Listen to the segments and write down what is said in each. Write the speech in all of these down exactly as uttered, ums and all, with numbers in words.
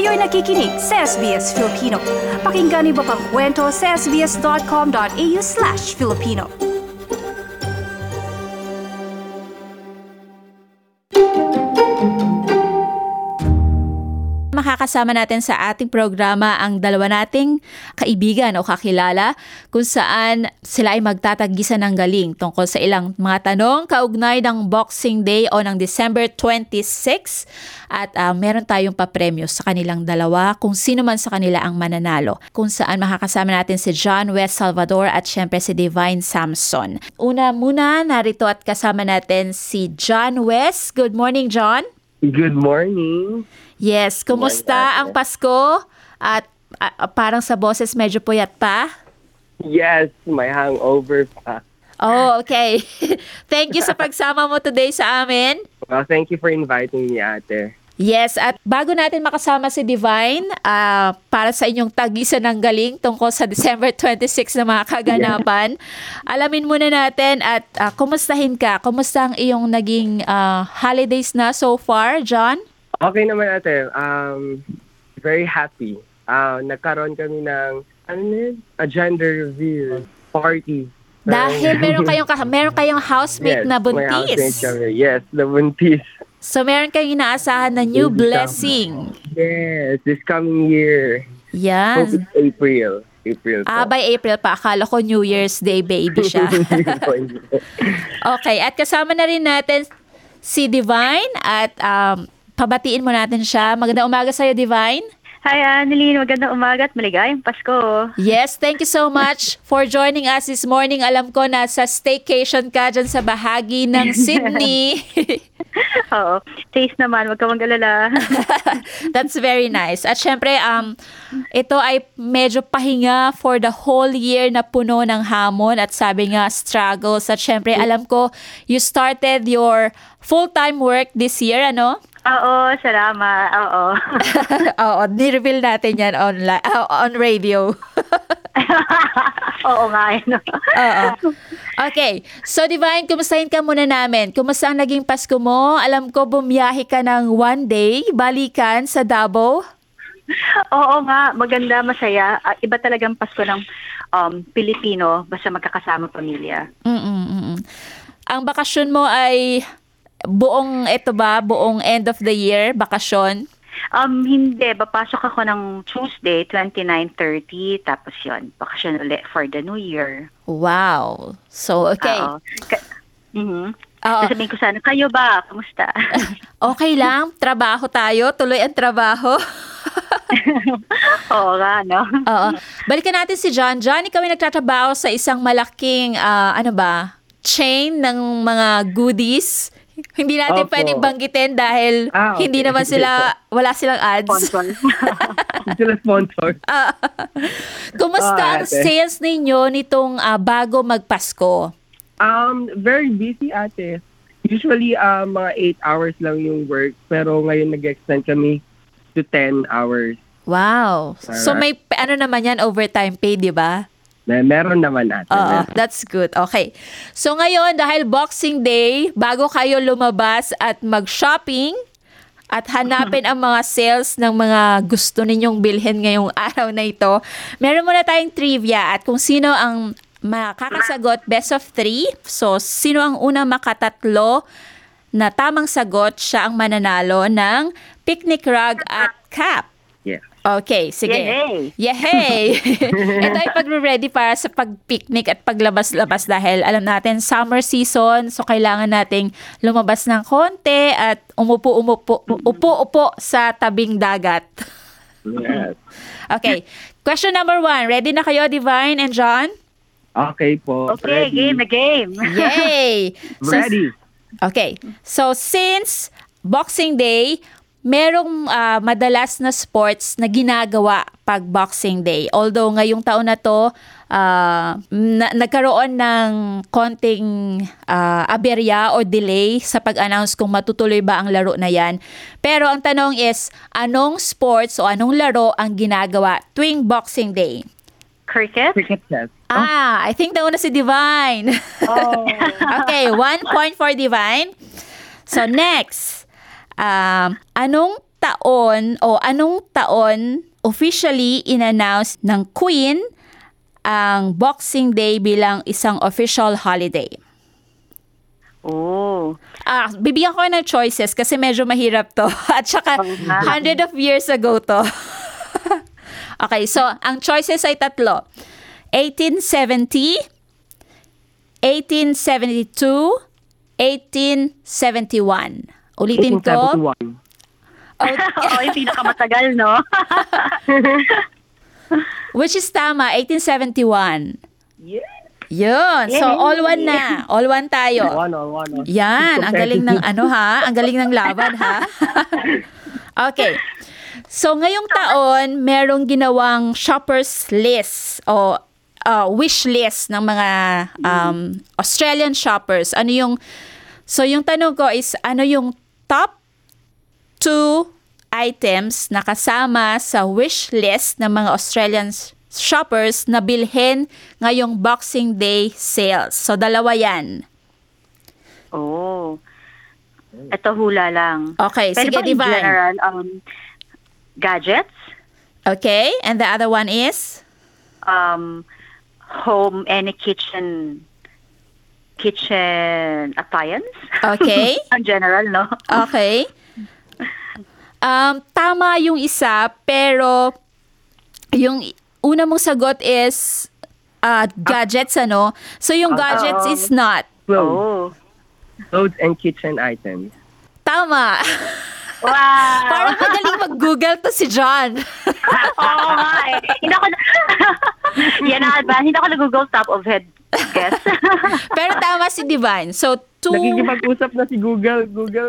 Kayo'y nakikinig sa S B S Filipino. Pakinggan niyo pa ang kwento sa sbs.com.au slash Filipino. Makakasama natin sa ating programa ang dalawa nating kaibigan o kakilala kung saan sila ay magtatagisan ng galing tungkol sa ilang mga tanong kaugnay ng Boxing Day o ng December twenty-sixth at uh, meron tayong papremyo sa kanilang dalawa kung sino man sa kanila ang mananalo, kung saan makakasama natin si John West Salvador at syempre si Divine Samson. Una muna, narito at kasama natin si John West. Good morning, John. Good morning. Yes, kumusta ang Pasko? At uh, parang sa boses medyo puyat pa? Yes, may hangover pa. Oh, okay. Thank you sa pagsama mo today sa amin. Well, thank you for inviting me, ate. Yes, at bago natin makasama si Divine, uh, para sa inyong tagisan ng galing tungkol sa December twenty-sixth na mga kaganapan, yeah. Alamin muna natin at uh, kumustahin ka? Kumusta ang iyong naging uh, holidays na so far, John? Okay naman, ate. Um, very happy. Uh, nagkaroon kami ng ano yun? A gender reveal party. Dahil meron kayong meron kayong housemate yes, na buntis. My housemate kami. Yes, the buntis. So meron kayong inaasahan na new blessing. Yes, this coming year. Yan. Hope it's April. April po. Ah, by April pa. Akala ko New Year's Day baby siya. Okay, at kasama na rin natin si Divine at um, pabatiin mo natin siya. Magandang umaga sa'yo, Divine. Hi, Annalyn. Magandang umaga at maligayang Pasko. Yes, thank you so much for joining us this morning. Alam ko na sa staycation ka dyan sa bahagi ng Sydney. Oo. Taste naman. Huwag ka mag-alala. That's very nice. At syempre, um, ito ay medyo pahinga for the whole year na puno ng hamon at sabi nga struggles. At syempre, alam ko, you started your full-time work this year, ano? Oo, salamat. Oo. Oo, ni-reveal natin yan online, uh, on radio. Oo nga, ano. Oo. Okay. So, Divine, kumustahin ka muna namin. Kumusta ang naging Pasko mo? Alam ko, bumiyahe ka ng one day, balikan sa Davao. Oo nga, maganda, masaya. Uh, iba talagang Pasko ng um, Pilipino, basta magkakasama pamilya. Mm-mm-mm. Ang bakasyon mo ay buong, ito ba, buong end of the year, bakasyon? Um, hindi. Papasok ako ng Tuesday, twenty-nine thirty. Tapos yun, bakasyon ulit for the New Year. Wow. So, okay. Oo. Ka- mm-hmm. Oo. Sasabihin ko sana, kayo ba? Kamusta? Okay lang. Trabaho tayo. Tuloy ang trabaho. Oo nga, no? Oo. Balikan natin si John. John, ikaw ay nagtatrabaho sa isang malaking, uh, ano ba, chain ng mga goodies. Hindi natin Opo. pwedeng banggitin dahil ah, okay. hindi naman sila, wala silang ads. Sponsor. Hindi sila sponsor. Uh, kumusta Ah, ang ate. sales ninyo nitong uh, bago magpasko? Um, very busy, ate. Usually, uh, mga eight hours lang yung work. Pero ngayon nag-extend kami to ten hours. Wow. So may, ano naman yan, overtime pay, di ba? Na meron naman, ate. Oo, Meron. that's good. Okay. So ngayon, dahil Boxing Day, bago kayo lumabas at mag-shopping at hanapin ang mga sales ng mga gusto ninyong bilhin ngayong araw na ito, meron muna tayong trivia at kung sino ang makakasagot, best of three. So, sino ang unang makatatlo na tamang sagot, siya ang mananalo ng picnic rug at cap. Yeah. Okay, sige. Yay! Yehey! Ito ay pagre-ready para sa pag-picnic at paglabas-labas dahil alam natin, summer season, so kailangan nating lumabas ng konti at umupo-umupo upo-upo sa tabing dagat. Yes. Okay, question number one. Ready na kayo, Divine and John? Okay po. Okay, Ready. game na game. Yay! So, Ready. okay, so since Boxing Day, merong uh, madalas na sports na ginagawa pag Boxing Day. Although ngayong taon na to, uh, na- nagkaroon ng konting uh, aberya o delay sa pag-announce kung matutuloy ba ang laro na yan. Pero ang tanong is, anong sports o anong laro ang ginagawa tuwing Boxing Day? Cricket? Cricket chess. Ah, I think nauna si Divine. Oh. Okay, one point for Divine. So next, um, anong taon o anong taon officially in-announce ng Queen ang Boxing Day bilang isang official holiday? Oh. Ah, bibigyan ko ng choices kasi medyo mahirap to. At saka, hundred of years ago to. Okay, so ang choices ay tatlo. eighteen seventy, eighteen seventy-two, eighteen seventy-one. Ulitin ko. eighteen seventy-one. Oh, Oo, yung pinakamatagal, no? which is tama, eighteen seventy-one. Yeah. Yun. So, Yay! all one na. All one tayo. One on one. on. Yan. Ang galing ng ano ha? Ang galing ng laban ha? Okay. So, ngayong taon, merong ginawang shoppers list o uh, wish list ng mga um, Australian shoppers. Ano yung, so yung tanong ko is, ano yung top two items na kasama sa wish list ng mga Australian shoppers na bilhin ngayong Boxing Day sales? So, dalawa yan. Oh. Ito hula lang. Okay, Pero sige, ba in Divine. general, um, gadgets, Okay, and the other one is? um, home, any kitchen, kitchen appliance. Okay. In general, no? Okay. Um, tama yung isa, pero yung una mong sagot is uh, gadgets, ano? So yung gadgets Oo. is not. Clothes. Oh. Clothes and kitchen items. Tama. Wow! Parang magaling mag-Google to si John. Oo nga eh. Hindi ako, yan na ba? Hindi ako nag-google top of head guess. Pero tama si Divine. So, two... Nakikipag-usap na si Google. Google.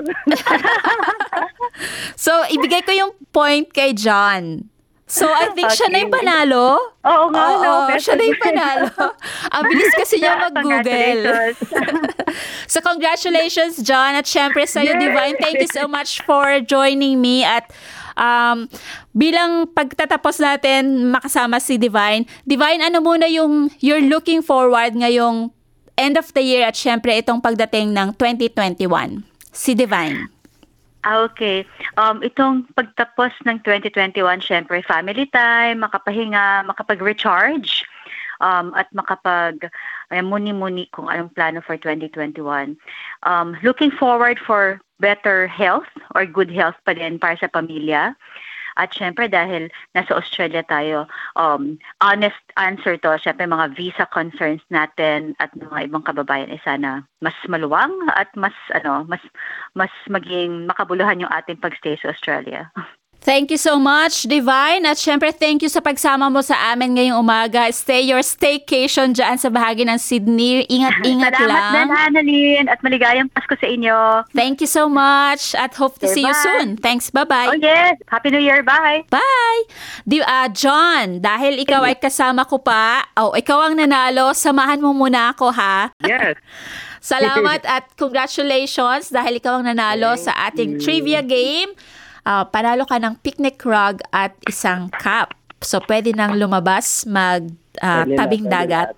So, ibigay ko yung point kay John. So, I think siya na yung panalo. Oo nga, Oo, no? Best siya na yung panalo. Ang bilis kasi niya mag-Google. Congratulations. So, congratulations, John. At syempre sa'yo, Yay! Divine, thank you so much for joining me. At um, bilang pagtatapos natin makasama si Divine, Divine, ano muna yung you're looking forward ngayong end of the year at syempre itong pagdating ng twenty twenty-one? Si Divine. Ah, okay. Um, itong pagtapos ng twenty twenty-one, syempre, family time, makapahinga, makapag-recharge, um, at makapag, ay, muni-muni kung anong plano for twenty twenty-one. Um, looking forward for better health or good health pa din para sa pamilya. At syempre, dahil nasa Australia tayo, um, honest answer to, syempre mga visa concerns natin at mga ibang kababayan ay sana mas maluwang at mas, ano, mas, mas maging makabuluhan yung ating pagstay sa Australia. Thank you so much, Divine. At syempre, thank you sa pagsama mo sa amin ngayong umaga. Stay your staycation dyan sa bahagi ng Sydney. Ingat-ingat lang. Salamat din, Annalyn, at maligayang Pasko sa inyo. Thank you so much at hope to Okay, see you bye. soon. Thanks, bye-bye. Oh yes, Happy New Year, bye! Bye! Di, ah, John, dahil ikaw ay kasama ko pa, o oh, ikaw ang nanalo, samahan mo muna ako ha. Yes. Salamat at congratulations dahil ikaw ang nanalo Thank sa ating you. trivia game. Ah, panalo ka ng picnic rug at isang cup. So, pwede nang lumabas mag ah, Pwede na, tabing pwede dagat.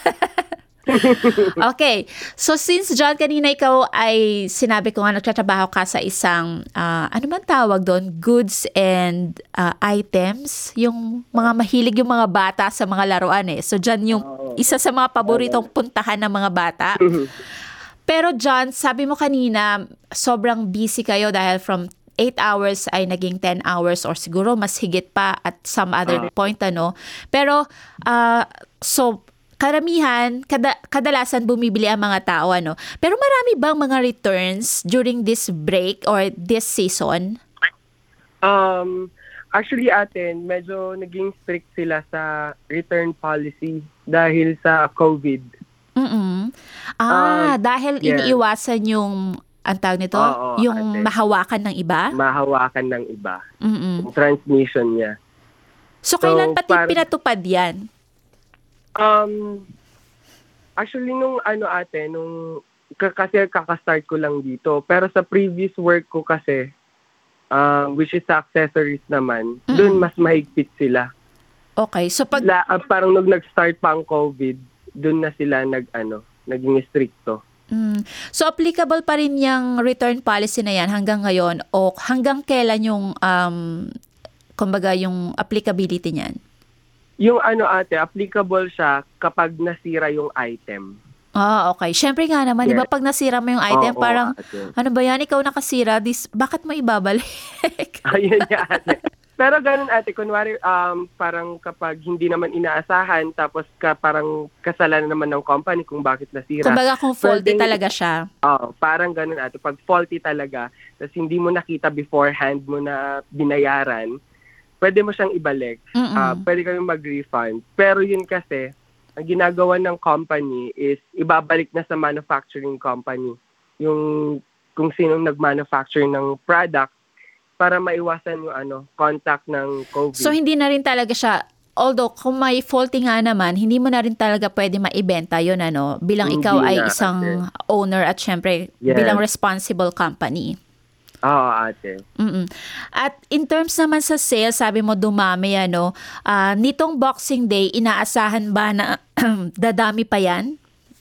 Okay. So, since John, kanina ikaw ay sinabi ko nga nagtatrabaho ka sa isang, ah, ano man tawag doon, goods and ah, items, yung mga mahilig yung mga bata sa mga laruan eh. So, John, yung isa sa mga paboritong puntahan ng mga bata. Pero John, sabi mo kanina, sobrang busy kayo dahil from eight hours ay naging ten hours or siguro mas higit pa at some other point, ano. Pero, ah, so, karamihan, kada, kadalasan bumibili ang mga tao, ano. Pero marami bang mga returns during this break or this season? Um, actually, atin, medyo naging strict sila sa return policy dahil sa COVID. Mm-mm. Ah, Ah, dahil yeah. iniiwasan yung, ang tawag nito, Oo, yung ate. mahawakan ng iba? Mahawakan ng iba. Mm-mm. Yung transmission niya. So, kailan So, pati par- pinatupad yan? Um, actually, nung ano ate, nung k- kasi kakastart ko lang dito. Pero sa previous work ko kasi, um, which is sa accessories naman, Mm-mm. dun mas mahigpit sila. Okay, so pag... La, ah, parang nung nag-start pa ang COVID, dun na sila nag, ano, naging stricto. Mm. So applicable pa rin yung return policy na yan hanggang ngayon o hanggang kailan yung um, kumbaga yung applicability niyan? Yung ano ate, applicable siya kapag nasira yung item. Ah, okay. Syempre nga naman, di ba Yes. pag nasira mo yung item, Oo, parang, ate. ano ba yan, ikaw nakasira, this, bakit mo ibabalik? Ayun nga ate. Pero ganun ate, kunwari um, parang kapag hindi naman inaasahan, tapos ka, parang kasalanan naman ng company kung bakit nasira. Kumbaga kung faulty Pwedeng- talaga siya. Oo, parang ganun ate. Pag faulty talaga, tapos hindi mo nakita beforehand mo na binayaran, pwede mo siyang ibalik. Mm-mm. Ah, pwede kayong mag-refund. Pero yun kasi, ang ginagawa ng company is ibabalik na sa manufacturing company yung kung sinong nag-manufacture ng product para maiwasan yung ano, contact ng COVID. So hindi na rin talaga siya, although kung may faulty nga naman, hindi mo na rin talaga pwede maibenta yun ano, bilang Hindi ikaw ay na, isang ate. owner at syempre Yes. bilang responsible company. Oo, ate. Mm-mm. At in terms naman sa sales, sabi mo dumami ano, ah, nitong Boxing Day, inaasahan ba na dadami pa yan?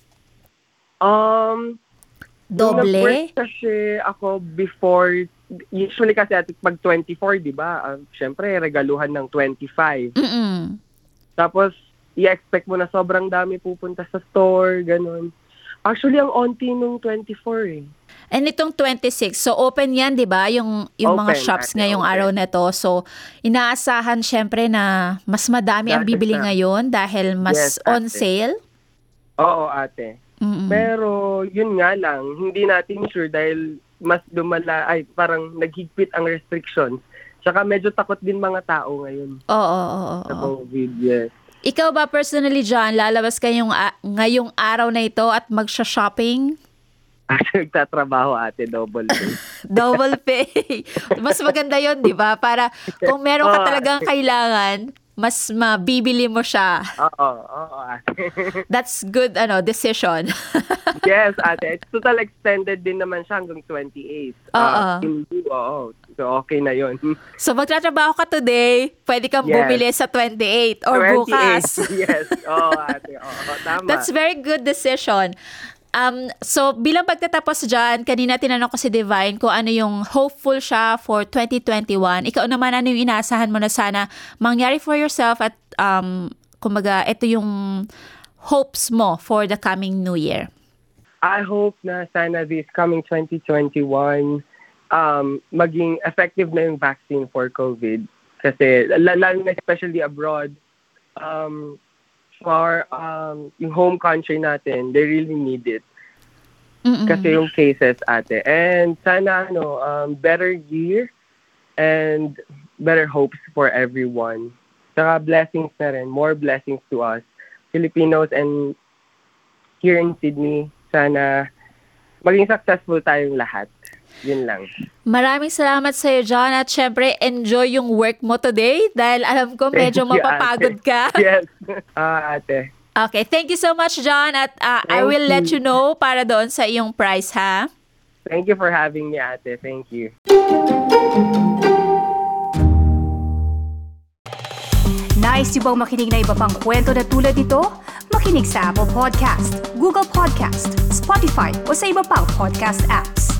Um, Doble? Nung nag-work kasi ako before, usually kasi at pag twenty-four, di ba? Uh, Siyempre, regaluhan ng twenty-five. Mm-mm. Tapos, i-expect mo na sobrang dami pupunta sa store, ganun. Actually, ang onti nung twenty-four eh. And itong twenty-six, so open yan, di ba? Yung, yung mga Open, shops ate, ngayong open. araw na to. So, inaasahan syempre na mas madami ang Dahil bibili sa- ngayon dahil mas Yes, on ate. sale. Oo, ate. Mm-mm. Pero, yun nga lang, hindi natin sure dahil mas lumala, ay parang naghigpit ang restrictions. Tsaka medyo takot din mga tao ngayon Oo, oo, oo, sa oo. COVID, yes. Ikaw ba personally, John, lalabas ka yung, a- ngayong araw na ito at magsha-shopping? Actually, nagtatrabaho ate, double pay. Double pay. Mas maganda yon, di ba? Para kung meron ka Oo. talagang kailangan, mas mabibili mo siya. Oo, oo, ate. That's good ano decision. Yes, ate. It's total extended din naman siya hanggang twenty-eight. Oo. Uh, hindi, oo. So, okay na yun. So magtatrabaho ka today, pwede kang Yes. bumili sa twenty-eight or twenty-eight. bukas. Yes. Oo, ate. Oo, tama. That's very good decision. Um, so bilang pagtatapos dyan, kanina tinanong ko si Divine kung ano yung hopeful siya for twenty twenty-one. Ikaw naman, ano yung inaasahan mo na sana mangyari for yourself at um, kumbaga, ito yung hopes mo for the coming new year? I hope na sana this coming twenty twenty-one um, maging effective na yung vaccine for COVID. Kasi, l- lalo na especially abroad, um, for um, yung home country natin, they really need it. Mm-mm. Kasi yung cases, ate. And sana, ano, um, better year and better hopes for everyone. Saka blessings na rin, more blessings to us, Filipinos, and here in Sydney, sana maging successful tayong lahat. Yun lang. Maraming salamat sa iyo, John, at syempre enjoy yung work mo today dahil alam ko medyo Thank you, mapapagod ate. ka. Yes. Ah, ate. Okay, thank you so much, John, at uh, I Thank will let you. you know para doon sa iyong price, ha? Thank you for having me, ate. Thank you. Nice yung bang makinig na iba pang kwento na tulad ito? Makinig sa Apple Podcast, Google Podcast, Spotify o sa iba pang podcast apps.